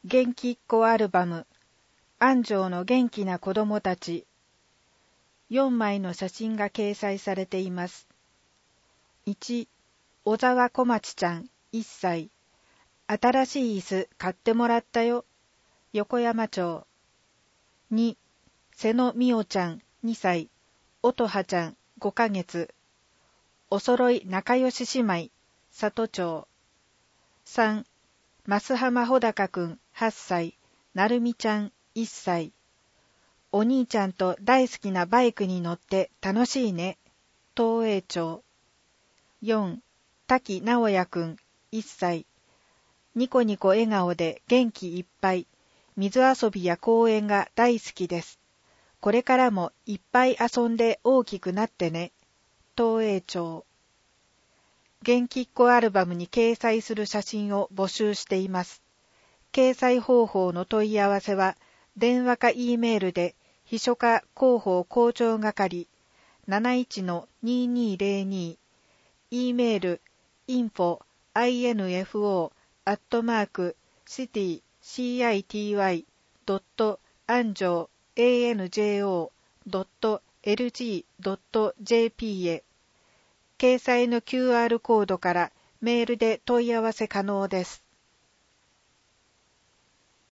元気っ子アルバム、安城の元気な子供たち。4枚の写真が掲載されています。1、小沢小町ちゃん1歳。新しい椅子買ってもらったよ。横山町。2、瀬野美代ちゃん2歳。音羽ちゃん5ヶ月。お揃い仲良し姉妹、里町。3、増浜穂高くん8歳。なるみちゃん1歳。お兄ちゃんと大好きなバイクに乗って楽しいね。東栄町。4、滝直也くん1歳。ニコニコ笑顔で元気いっぱい。水遊びや公園が大好きです。これからもいっぱい遊んで大きくなってね。東栄町。元気っ子アルバムに掲載する写真を募集しています。掲載方法の問い合わせは、電話か E メールで、秘書課広報広聴係 71-2202、E メール info@city.city.anjo.lg.jp へ、掲載の QR コードからメールで問い合わせ可能です。